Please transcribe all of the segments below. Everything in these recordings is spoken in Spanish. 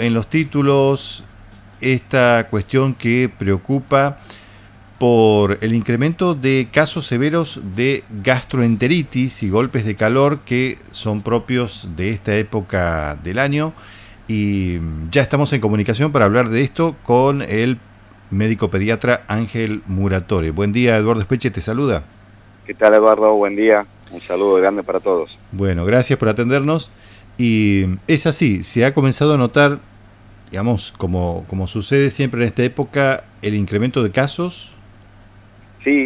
en los títulos esta cuestión que preocupa por el incremento de casos severos de gastroenteritis y golpes de calor que son propios de esta época del año. Y ya estamos en comunicación para hablar de esto con el médico pediatra Ángel Muratore. Buen día, Eduardo Espeche te saluda. ¿Qué tal, Eduardo? Buen día. Un saludo grande para todos. Bueno, gracias por atendernos. Y es así, se ha comenzado a notar, digamos, como sucede siempre en esta época, el incremento de casos. Sí.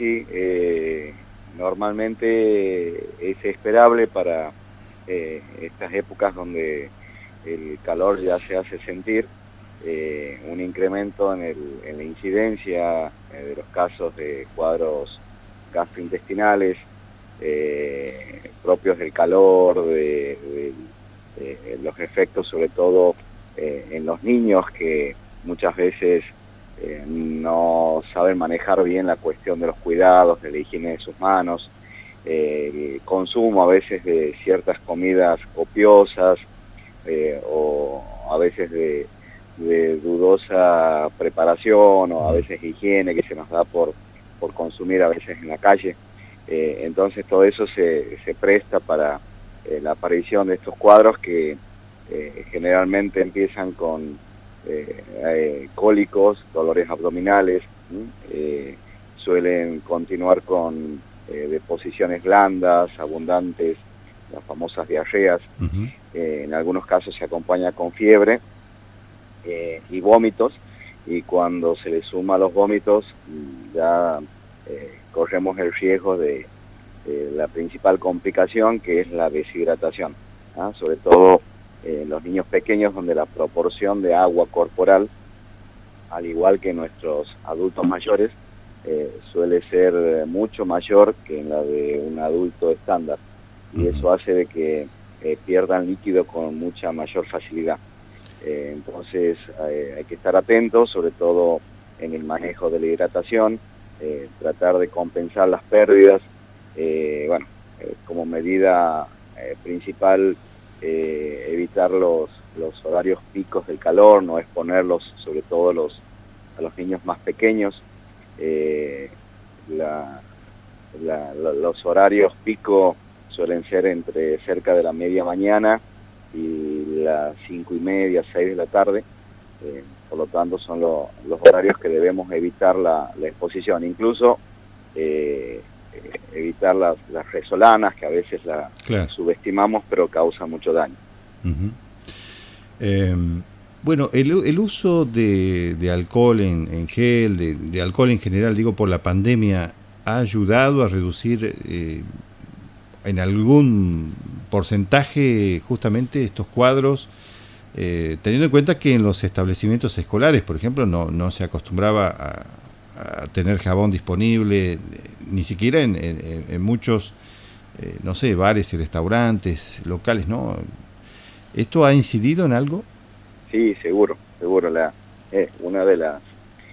Normalmente es esperable para estas épocas donde el calor ya se hace sentir, un incremento en la incidencia de los casos de cuadros gastrointestinales propios del calor, de los efectos sobre todo en los niños que muchas veces no saben manejar bien la cuestión de los cuidados, de la higiene de sus manos, el consumo a veces de ciertas comidas copiosas o a veces de dudosa preparación o a veces higiene que se nos da por consumir a veces en la calle. Entonces todo eso se presta para la aparición de estos cuadros que generalmente empiezan con cólicos, dolores abdominales, suelen continuar con deposiciones blandas, abundantes, las famosas diarreas. En algunos casos se acompaña con fiebre y vómitos, y cuando se le suma los vómitos ya corremos el riesgo de la principal complicación, que es la deshidratación, ¿ah? Sobre todo los niños pequeños, donde la proporción de agua corporal, al igual que nuestros adultos mayores, suele ser mucho mayor que en la de un adulto estándar, y eso hace de que pierdan líquido con mucha mayor facilidad. Entonces hay que estar atentos, sobre todo en el manejo de la hidratación, tratar de compensar las pérdidas, como medida principal, evitar los horarios picos del calor, no exponerlos, sobre todo a los niños más pequeños. Los horarios pico suelen ser entre cerca de la media mañana y las 5:30, 6 de la tarde. Por lo tanto son los horarios que debemos evitar la exposición, incluso evitar las resolanas, que a veces Claro. subestimamos pero causan mucho daño. Bueno, el uso de alcohol en gel, de alcohol en general, digo, por la pandemia, ¿ha ayudado a reducir en algún porcentaje justamente estos cuadros? Teniendo en cuenta que en los establecimientos escolares, por ejemplo, no se acostumbraba a tener jabón disponible, ni siquiera en muchos, no sé, bares y restaurantes locales, ¿no? ¿Esto ha incidido en algo? Sí, seguro. Una de las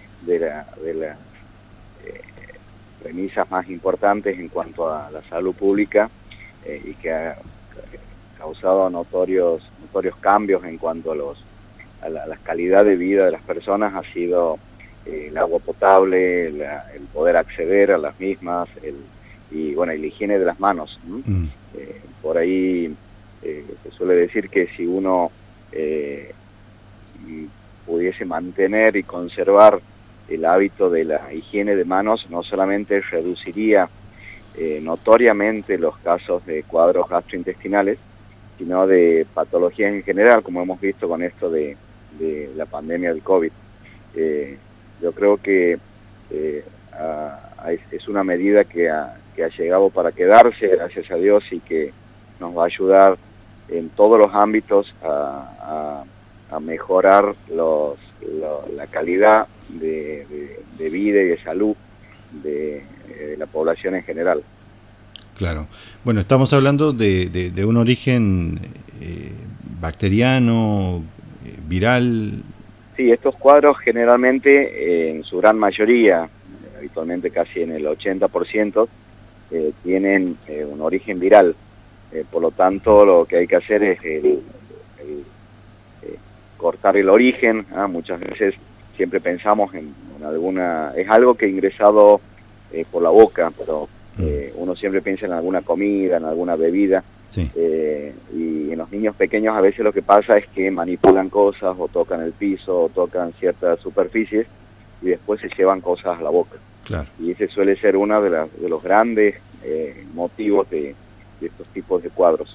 premisas más importantes en cuanto a la salud pública, y que ha causado notorios cambios en cuanto a la calidad de vida de las personas, ha sido el agua potable, el poder acceder a las mismas, y la higiene de las manos. Por ahí se suele decir que si uno pudiese mantener y conservar el hábito de la higiene de manos, no solamente reduciría notoriamente los casos de cuadros gastrointestinales, sino de patologías en general, como hemos visto con esto de la pandemia del COVID. Yo creo que es una medida que ha llegado para quedarse, gracias a Dios, y que nos va a ayudar en todos los ámbitos a mejorar la calidad de vida y de salud de la población en general. Claro. Bueno, estamos hablando de un origen bacteriano, viral. Sí, estos cuadros generalmente, en su gran mayoría, habitualmente casi en el 80%, tienen un origen viral. Por lo tanto, lo que hay que hacer es cortar el origen. Muchas veces siempre pensamos en alguna, es algo que ha ingresado por la boca, pero uno siempre piensa en alguna comida, en alguna bebida. Sí. Y en los niños pequeños a veces lo que pasa es que manipulan cosas o tocan el piso o tocan ciertas superficies y después se llevan cosas a la boca. Claro. Y ese suele ser uno de los grandes motivos de estos tipos de cuadros.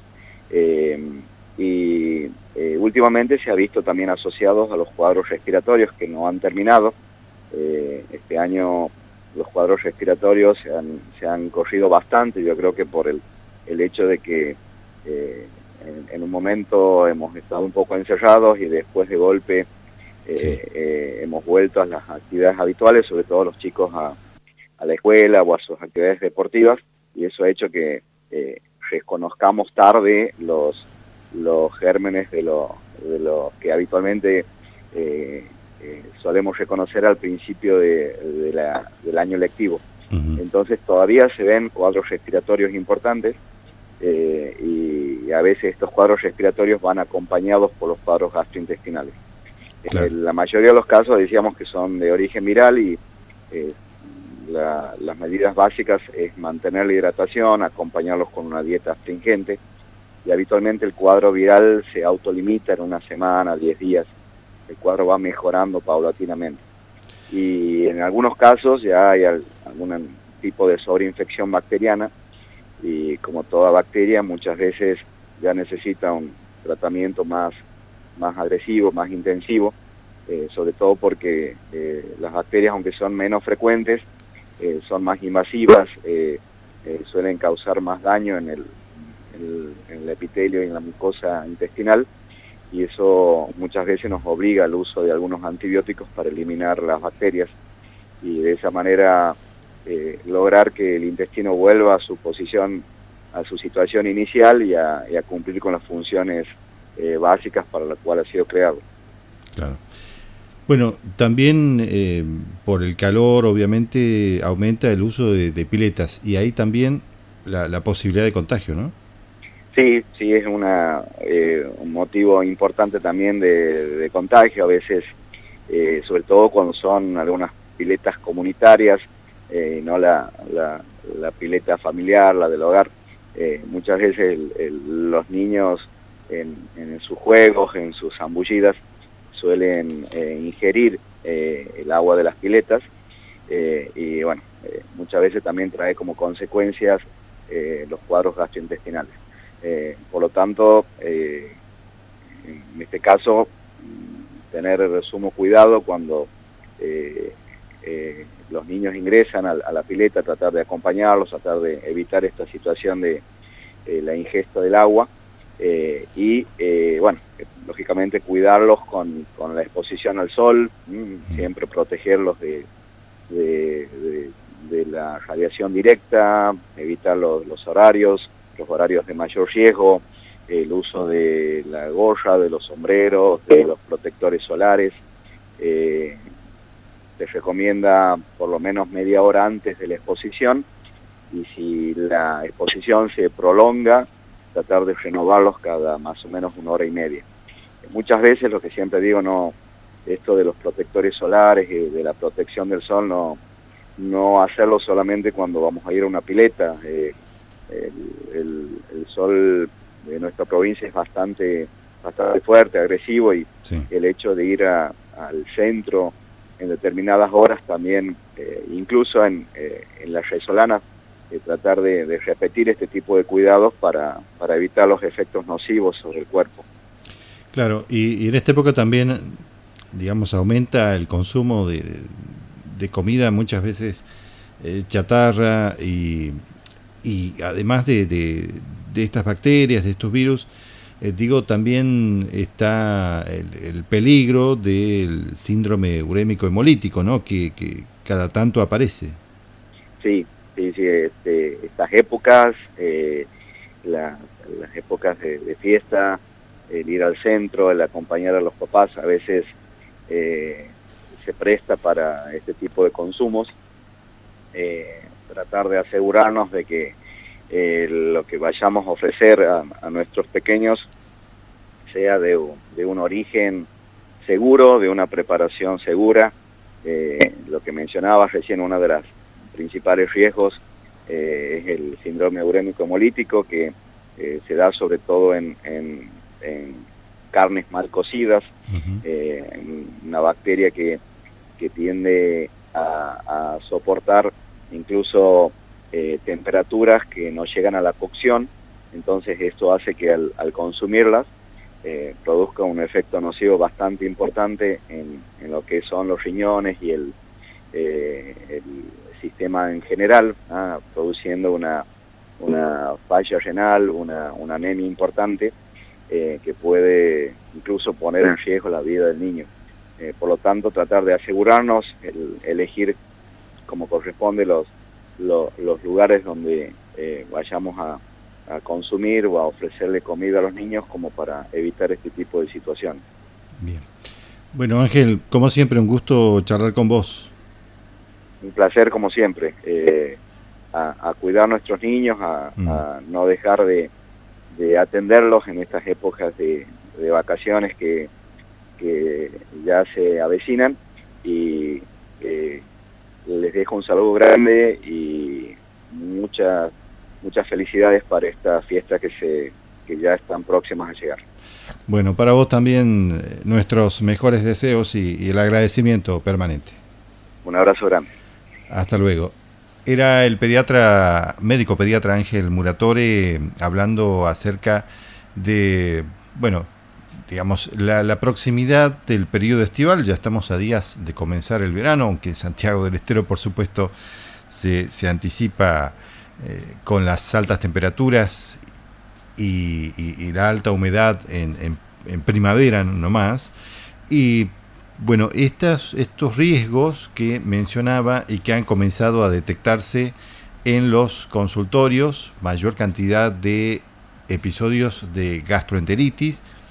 Últimamente se ha visto también asociados a los cuadros respiratorios que no han terminado. Este año los cuadros respiratorios se han corrido bastante, yo creo que por el hecho de que en un momento hemos estado un poco encerrados y después de golpe hemos vuelto a las actividades habituales, sobre todo los chicos a la escuela o a sus actividades deportivas, y eso ha hecho que reconozcamos tarde los gérmenes de lo que habitualmente solemos reconocer al principio del año lectivo. Entonces todavía se ven cuadros respiratorios importantes y a veces estos cuadros respiratorios van acompañados por los cuadros gastrointestinales. Claro. En la mayoría de los casos decíamos que son de origen viral y las medidas básicas es mantener la hidratación, acompañarlos con una dieta astringente, y habitualmente el cuadro viral se autolimita en una semana, 10 días. El cuadro va mejorando paulatinamente. Y en algunos casos ya hay algún tipo de sobreinfección bacteriana, y como toda bacteria muchas veces ya necesita un tratamiento más agresivo, más intensivo, sobre todo porque las bacterias, aunque son menos frecuentes, son más invasivas, suelen causar más daño en el epitelio y en la mucosa intestinal, y eso muchas veces nos obliga al uso de algunos antibióticos para eliminar las bacterias y de esa manera lograr que el intestino vuelva a su posición, a su situación inicial y a cumplir con las funciones básicas para las cuales ha sido creado. Claro. Bueno, también por el calor obviamente aumenta el uso de piletas y ahí también la posibilidad de contagio, ¿no? Sí, es un motivo importante también de contagio, a veces, sobre todo cuando son algunas piletas comunitarias, no la pileta familiar, la del hogar. Muchas veces los niños en sus juegos, en sus zambullidas, suelen ingerir el agua de las piletas y bueno, muchas veces también trae como consecuencias los cuadros gastrointestinales. Por lo tanto, en este caso, tener sumo cuidado cuando los niños ingresan a la pileta, tratar de acompañarlos, tratar de evitar esta situación de la ingesta del agua y, bueno, lógicamente cuidarlos con la exposición al sol, siempre protegerlos de la radiación directa, evitar los horarios de mayor riesgo, el uso de la gorra, de los sombreros, de los protectores solares. Se recomienda por lo menos media hora antes de la exposición, y si la exposición se prolonga, tratar de renovarlos cada más o menos 1 hora y media. Muchas veces, lo que siempre digo, esto de los protectores solares y de la protección del sol, no hacerlo solamente cuando vamos a ir a una pileta. El sol de nuestra provincia es bastante fuerte, agresivo, y sí, el hecho de ir al centro en determinadas horas también, incluso en la resolana, tratar de repetir este tipo de cuidados para evitar los efectos nocivos sobre el cuerpo. Claro, y en esta época también, digamos, aumenta el consumo de comida, muchas veces chatarra, y además de estas bacterias, de estos virus, digo, también está el peligro del síndrome urémico hemolítico, ¿no? Que cada tanto aparece. Sí, estas épocas, las épocas de fiesta, el ir al centro, el acompañar a los papás, a veces se presta para este tipo de consumos. Tratar de asegurarnos de que lo que vayamos a ofrecer a nuestros pequeños sea de un origen seguro, de una preparación segura. Lo que mencionabas recién, uno de los principales riesgos es el síndrome urémico hemolítico, que se da sobre todo en carnes mal cocidas, una bacteria que tiende a soportar incluso temperaturas que no llegan a la cocción. Entonces esto hace que al consumirlas produzca un efecto nocivo bastante importante en lo que son los riñones y el sistema en general, produciendo una falla renal, una anemia importante, que puede incluso poner en riesgo la vida del niño. Por lo tanto, tratar de asegurarnos, elegir como corresponde los lugares donde vayamos a consumir o a ofrecerle comida a los niños, como para evitar este tipo de situaciones. Bien. Bueno, Ángel, como siempre, un gusto charlar con vos. Un placer, como siempre, a cuidar a nuestros niños, a no dejar de atenderlos en estas épocas de vacaciones que ya se avecinan, y les dejo un saludo grande y muchas felicidades para estas fiestas que ya están próximas a llegar. Bueno, para vos también nuestros mejores deseos y el agradecimiento permanente. Un abrazo grande. Hasta luego. Era el médico pediatra Ángel Muratore, hablando acerca de, bueno, digamos, la proximidad del periodo estival. Ya estamos a días de comenzar el verano, aunque en Santiago del Estero, por supuesto, se anticipa con las altas temperaturas y la alta humedad en primavera nomás. Y bueno, estos riesgos que mencionaba y que han comenzado a detectarse en los consultorios, mayor cantidad de episodios de gastroenteritis,